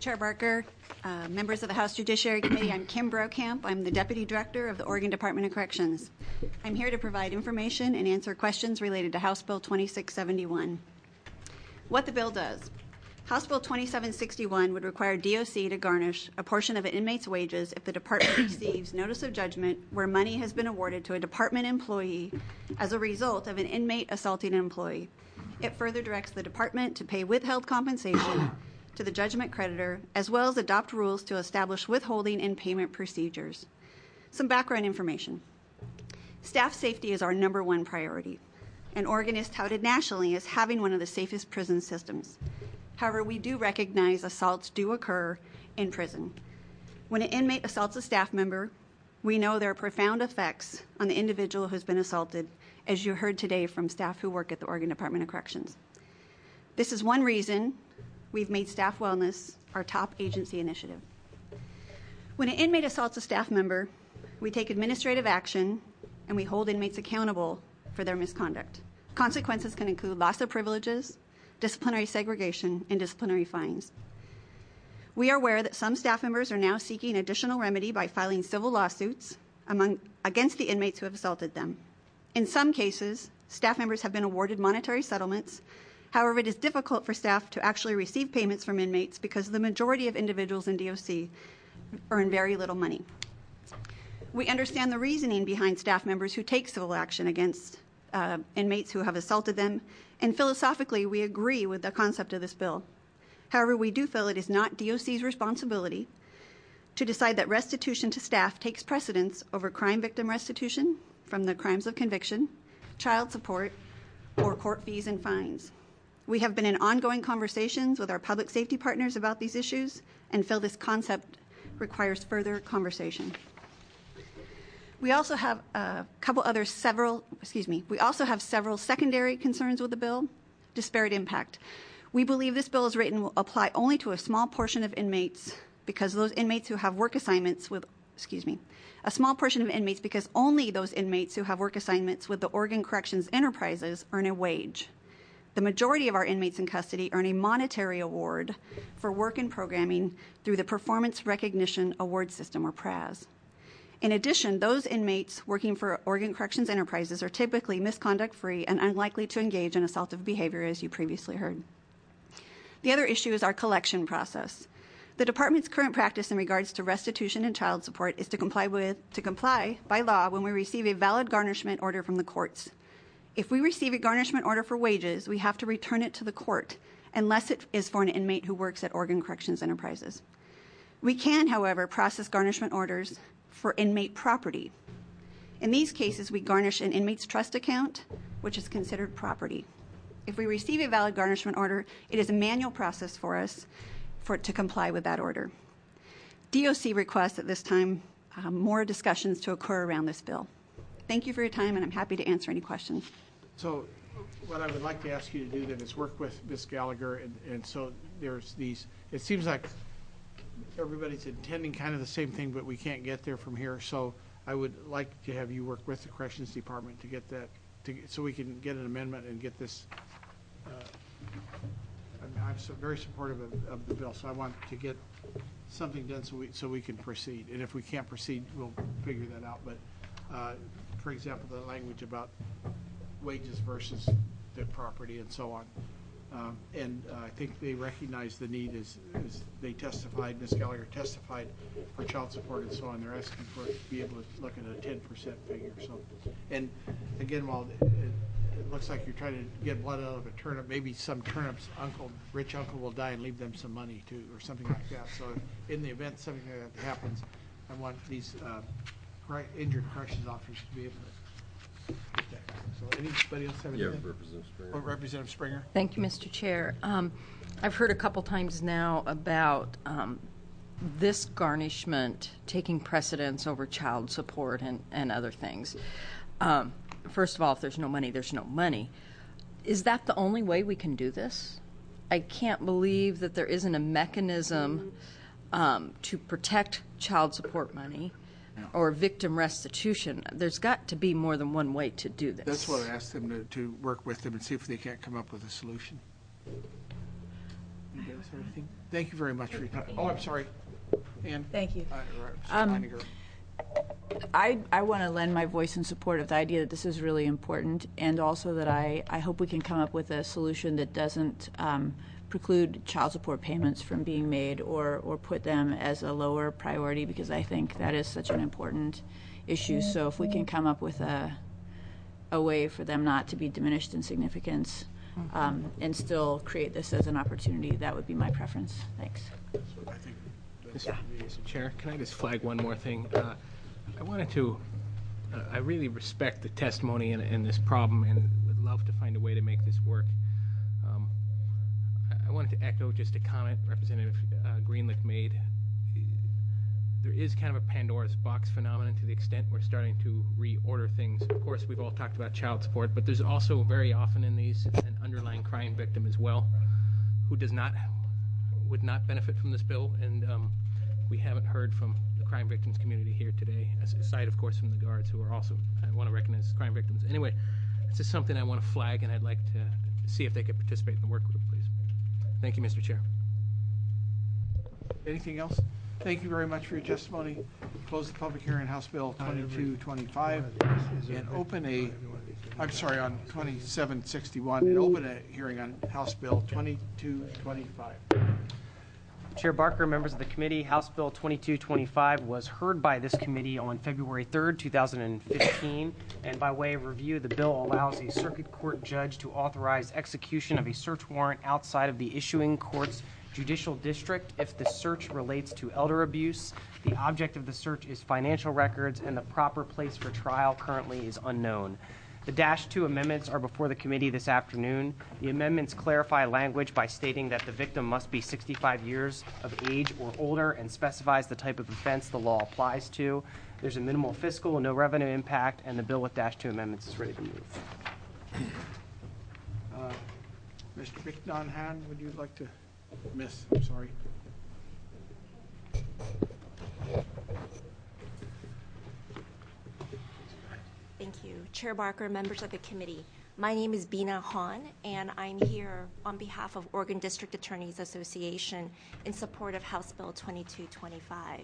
Chair Barker, uh, members of the House Judiciary Committee, I'm Kim Brokamp. I'm the Deputy Director of the Oregon Department of Corrections. I'm here to provide information and answer questions related to House Bill twenty-six seventy-one. What the bill does. House Bill twenty-seven sixty-one would require D O C to garnish a portion of an inmate's wages if the department receives notice of judgment where money has been awarded to a department employee as a result of an inmate assaulting an employee. It further directs the department to pay withheld compensation to the judgment creditor, as well as adopt rules to establish withholding and payment procedures. Some background information. Staff safety is our number one priority, and Oregon is touted nationally as having one of the safest prison systems. However, we do recognize assaults do occur in prison. When an inmate assaults a staff member, we know there are profound effects on the individual who's been assaulted, as you heard today from staff who work at the Oregon Department of Corrections. This is one reason we've made staff wellness our top agency initiative. When an inmate assaults a staff member, we take administrative action and we hold inmates accountable for their misconduct. Consequences can include loss of privileges, disciplinary segregation, and disciplinary fines. We are aware that some staff members are now seeking additional remedy by filing civil lawsuits among, against the inmates who have assaulted them. In some cases, staff members have been awarded monetary settlements. However, it is difficult for staff to actually receive payments from inmates because the majority of individuals in D O C earn very little money. We understand the reasoning behind staff members who take civil action against uh, inmates who have assaulted them, and philosophically, we agree with the concept of this bill. However, we do feel it is not D O C's responsibility to decide that restitution to staff takes precedence over crime victim restitution from the crimes of conviction, child support, or court fees and fines. We have been in ongoing conversations with our public safety partners about these issues and feel this concept requires further conversation. We also have a couple other several, excuse me, we also have several secondary concerns with the bill. Disparate impact. We believe this bill as written will apply only to a small portion of inmates because those inmates who have work assignments with, excuse me, a small portion of inmates because only those inmates who have work assignments with the Oregon Corrections Enterprises earn a wage. The majority of our inmates in custody earn a monetary award for work and programming through the Performance Recognition Award System, or P R A S. In addition, those inmates working for Oregon Corrections Enterprises are typically misconduct-free and unlikely to engage in assaultive behavior, as you previously heard. The other issue is our collection process. The department's current practice in regards to restitution and child support is to comply with to comply by law when we receive a valid garnishment order from the courts. If we receive a garnishment order for wages, we have to return it to the court unless it is for an inmate who works at Oregon Corrections Enterprises. We can, however, process garnishment orders for inmate property. In these cases, we garnish an inmate's trust account, which is considered property. If we receive a valid garnishment order, it is a manual process for us for to comply with that order. D O C requests at this time uh, more discussions to occur around this bill. Thank you for your time, and I'm happy to answer any questions. So what I would like to ask you to do then is work with Miz Gallagher, and, and so there's these, it seems like everybody's intending kind of the same thing, but we can't get there from here. So I would like to have you work with the Corrections Department to get that, to, so we can get an amendment and get this. Uh, I'm, I'm so very supportive of, of the bill, so I want to get something done so we so we can proceed. And if we can't proceed, we'll figure that out. But uh, for example, the language about wages versus the property and so on. Um, and uh, I think they recognize the need as, as they testified, Miz Gallagher testified for child support and so on. They're asking for it to be able to look at a ten percent figure. So, and again, while it, it looks like you're trying to get blood out of a turnip, maybe some turnip's uncle, rich uncle will die and leave them some money too, or something like that. So in the event something like that happens, I want these uh, injured corrections officers to be able to get that. So anybody else have anything? Yeah, Representative Springer. Oh, Representative Springer. Thank you, Mister Chair. Um, I've heard a couple times now about um, this garnishment taking precedence over child support and, and other things. Um, first of all, if there's no money, there's no money. Is that the only way we can do this? I can't believe that there isn't a mechanism um, to protect child support money or victim restitution. There's got to be more than one way to do this. That's what I asked them to, to work with them and see if they can't come up with a solution. You guys have anything? Thank you very much for your time. Oh, I'm sorry. Ann? Thank you. Uh, right, Um, Leininger. I, I want to lend my voice in support of the idea that this is really important, and also that I, I hope we can come up with a solution that doesn't um, preclude child support payments from being made or, or put them as a lower priority, because I think that is such an important issue. So if we can come up with a, a way for them not to be diminished in significance um, and still create this as an opportunity, that would be my preference. Thanks. I think that's Yeah. Mister Chair, can I just flag one more thing? Uh, I wanted to, uh, I really respect the testimony in, in this problem and would love to find a way to make this work. Um, I, I wanted to echo just a comment Representative uh, Greenlick made. There is kind of a Pandora's box phenomenon to the extent we're starting to reorder things. Of course, we've all talked about child support, but there's also very often in these an underlying crime victim as well who does not, would not benefit from this bill, and um, we haven't heard from the crime victims community here today, aside, of course, from the guards who are also, I want to recognize as crime victims. Anyway, it's just something I want to flag, and I'd like to see if they could participate in the work group, please. Thank you, Mister Chair. Anything else? Thank you very much for your testimony. Close the public hearing on House Bill twenty-two twenty-five and open a, I'm sorry, on twenty-seven sixty-one, and open a hearing on House Bill twenty-two twenty-five. Chair Barker, members of the committee, House Bill twenty-two twenty-five was heard by this committee on February third, two thousand fifteen, and by way of review, the bill allows a circuit court judge to authorize execution of a search warrant outside of the issuing court's judicial district if the search relates to elder abuse, the object of the search is financial records, and the proper place for trial currently is unknown. The Dash two amendments are before the committee this afternoon. The amendments clarify language by stating that the victim must be sixty-five years of age or older and specifies the type of offense the law applies to. There's a minimal fiscal and no revenue impact, and the bill with Dash two amendments is ready to move. Uh, Mister McDonough, would you like to, Miss, I'm sorry. Thank you. Chair Barker, members of the committee. My name is Bina Han, and I'm here on behalf of Oregon District Attorneys Association in support of House Bill twenty-two twenty-five.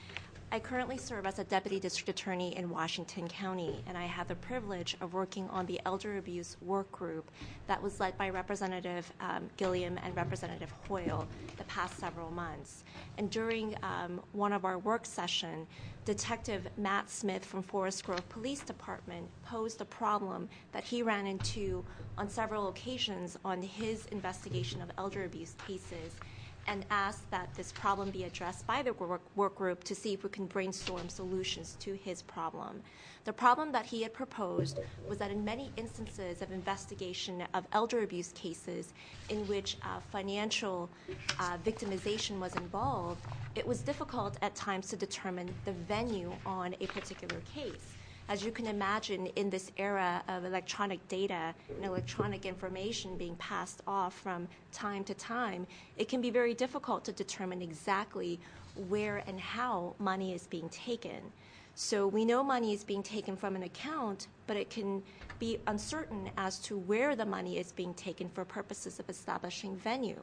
I currently serve as a Deputy District Attorney in Washington County, and I have the privilege of working on the Elder Abuse Work Group that was led by Representative um, Gilliam and Representative Hoyle the past several months. And during um, one of our work sessions, Detective Matt Smith from Forest Grove Police Department posed a problem that he ran into on several occasions on his investigation of elder abuse cases, and asked that this problem be addressed by the work, work group to see if we can brainstorm solutions to his problem. The problem that he had proposed was that in many instances of investigation of elder abuse cases in which uh, financial uh, victimization was involved, it was difficult at times to determine the venue on a particular case. As you can imagine, in this era of electronic data and electronic information being passed off from time to time, it can be very difficult to determine exactly where and how money is being taken. So we know money is being taken from an account, but it can be uncertain as to where the money is being taken for purposes of establishing venue.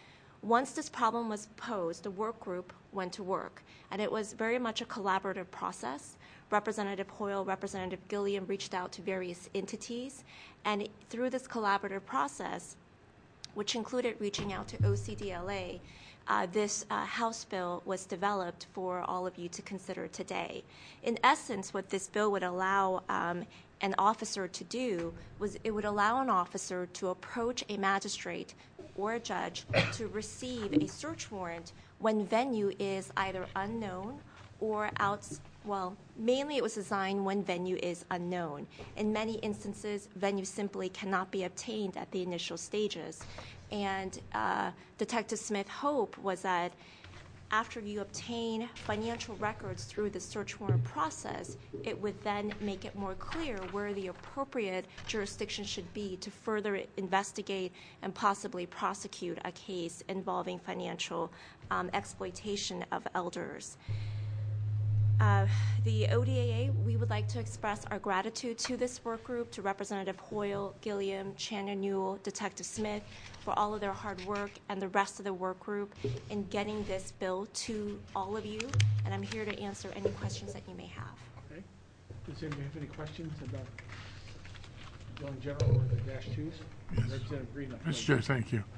Once this problem was posed, the work group went to work, and it was very much a collaborative process. Representative Hoyle, Representative Gilliam reached out to various entities, and through this collaborative process, which included reaching out to O C D L A, uh, this uh, House bill was developed for all of you to consider today. In essence, what this bill would allow um, an officer to do was it would allow an officer to approach a magistrate or a judge to receive a search warrant when venue is either unknown or out, well, mainly it was designed when venue is unknown. In many instances, venue simply cannot be obtained at the initial stages. And uh, Detective Smith's hope was that after you obtain financial records through the search warrant process, it would then make it more clear where the appropriate jurisdiction should be to further investigate and possibly prosecute a case involving financial um, exploitation of elders. Uh, the O D A A, we would like to express our gratitude to this work group, to Representative Hoyle, Gilliam, Chandler Newell, Detective Smith, for all of their hard work, and the rest of the work group in getting this bill to all of you. And I'm here to answer any questions that you may have. Okay. Does anybody have any questions about bill in general or the dash twos? Representative Greenlee. Mister Chair, thank you.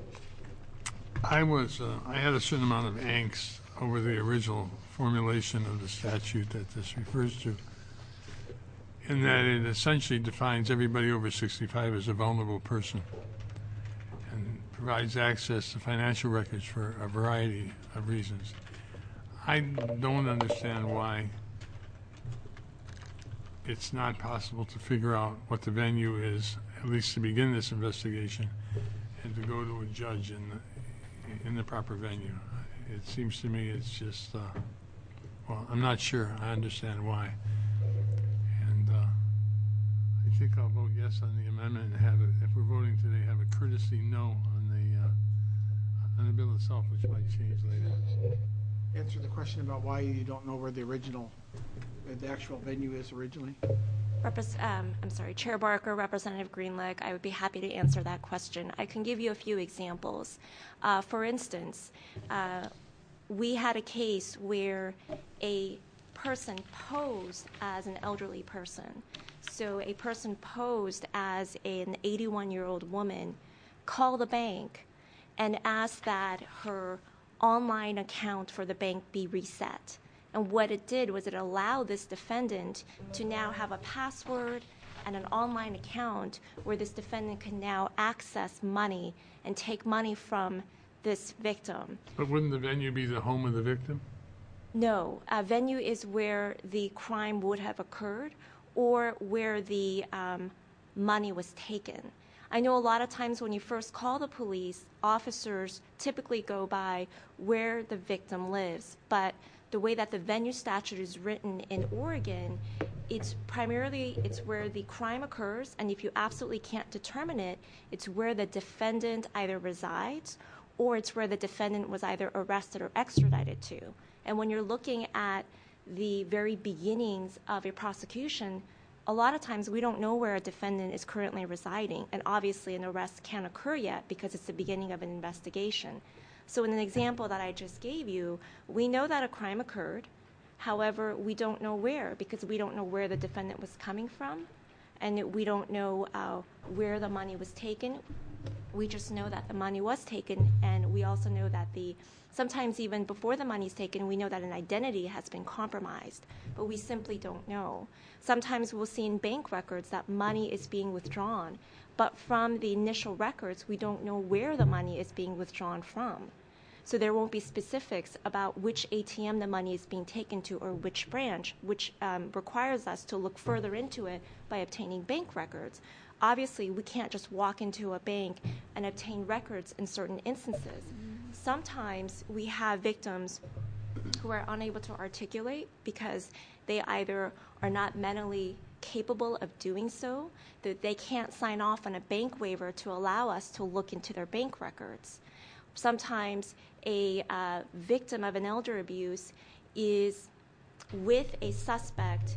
I was, uh, I had a certain amount of angst over the original formulation of the statute that this refers to, in that it essentially defines everybody over sixty-five as a vulnerable person and provides access to financial records for a variety of reasons. I don't understand why it's not possible to figure out what the venue is, at least to begin this investigation, and to go to a judge in the, in the proper venue. It seems to me it's just, uh, well, I'm not sure I understand why. And uh, I think I'll vote yes on the amendment and have it, if we're voting today, have a courtesy no on the, uh, on the bill itself, which might change later. Answer the question about why you don't know where the original, where the actual venue is originally. Repres- um, I'm sorry, Chair Barker, Representative Greenlee, I would be happy to answer that question. I can give you a few examples. Uh, for instance, uh, we had a case where a person posed as an elderly person. So a person posed as an eighty-one-year-old woman, called the bank, and asked that her online account for the bank be reset. And what it did was it allowed this defendant to now have a password and an online account where this defendant can now access money and take money from this victim. But wouldn't the venue be the home of the victim? No, a venue is where the crime would have occurred or where the um, money was taken. I know a lot of times when you first call the police, officers typically go by where the victim lives, but the way that the venue statute is written in Oregon, it's primarily, it's where the crime occurs, and if you absolutely can't determine it, it's where the defendant either resides or it's where the defendant was either arrested or extradited to. And when you're looking at the very beginnings of a prosecution, a lot of times we don't know where a defendant is currently residing, and obviously an arrest can't occur yet because it's the beginning of an investigation. So in an example that I just gave you, we know that a crime occurred. However, we don't know where because we don't know where the defendant was coming from, and we don't know uh, where the money was taken. We just know that the money was taken, and we also know that the sometimes even before the money is taken, we know that an identity has been compromised, but we simply don't know. Sometimes we'll see in bank records that money is being withdrawn, but from the initial records, we don't know where the money is being withdrawn from. So there won't be specifics about which A T M the money is being taken to or which branch, which um, requires us to look further into it by obtaining bank records. Obviously, we can't just walk into a bank and obtain records in certain instances. Sometimes we have victims who are unable to articulate because they either are not mentally capable of doing so, that they can't sign off on a bank waiver to allow us to look into their bank records. Sometimes a uh, victim of an elder abuse is with a suspect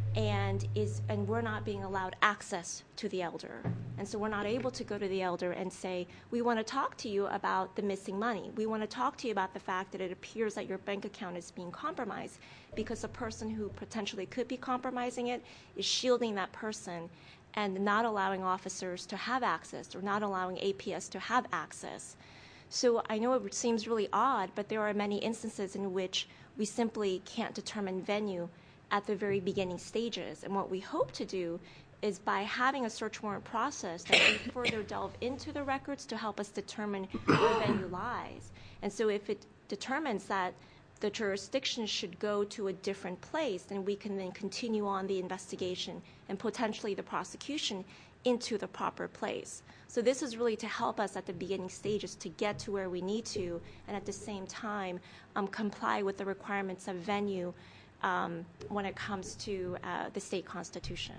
and is and we're not being allowed access to the elder. And so we're not able to go to the elder and say, we want to talk to you about the missing money. We want to talk to you about the fact that it appears that your bank account is being compromised, because the person who potentially could be compromising it is shielding that person and not allowing officers to have access or not allowing A P S to have access. So I know it seems really odd, but there are many instances in which we simply can't determine venue at the very beginning stages. And what we hope to do is by having a search warrant process that we further delve into the records to help us determine where venue lies. And so if it determines that the jurisdiction should go to a different place, then we can then continue on the investigation and potentially the prosecution into the proper place. So this is really to help us at the beginning stages to get to where we need to, and at the same time um, comply with the requirements of venue um, when it comes to uh, the state constitution.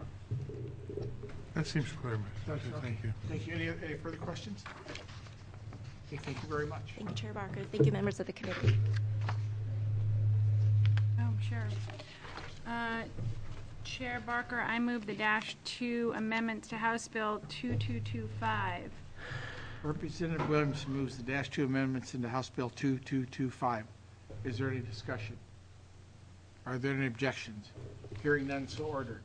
That seems clear, Mister Chair. Thank you. Thank you. Any, any further questions? Okay, thank you very much. Thank you, Chair Barker. Thank you, members of the committee. Madam Sure. Uh, Chair Barker, I move the dash two amendments to House Bill two two two five. Representative Williamson moves the dash two amendments into House Bill two two two five. Is there any discussion? Are there any objections? Hearing none, so ordered.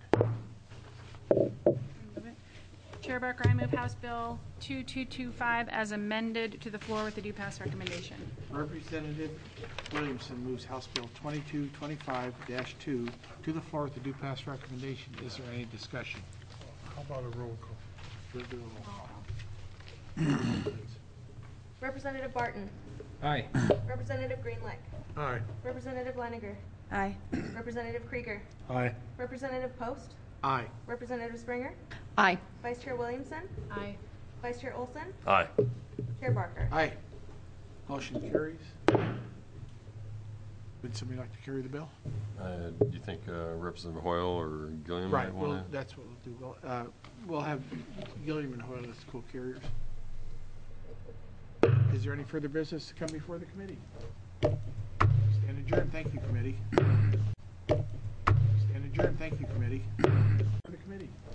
Chair Barker, I move House Bill two two two five as amended to the floor with the do pass recommendation. Representative Williamson moves House Bill twenty-two twenty-five dash two to the floor with the do pass recommendation. Is there any discussion? How about a roll call? We'll do a roll call. Representative Barton. Aye. Representative Greenlick. Aye. Representative Leininger. Aye. Representative Krieger. Aye. Representative Post. Aye. Representative Springer. Aye. Vice Chair Williamson. Aye. Vice Chair Olson. Aye. Chair Barker. Aye. Motion carries. Would somebody like to carry the bill? Uh, do you think uh, Representative Hoyle or Gilliam Right, might well, want to? that's what we'll do. We'll, uh, we'll have Gilliam and Hoyle as co-carriers. Is there any further business to come before the committee? Stand adjourned. Thank you, committee. Stand adjourned. Thank you, committee. For the committee.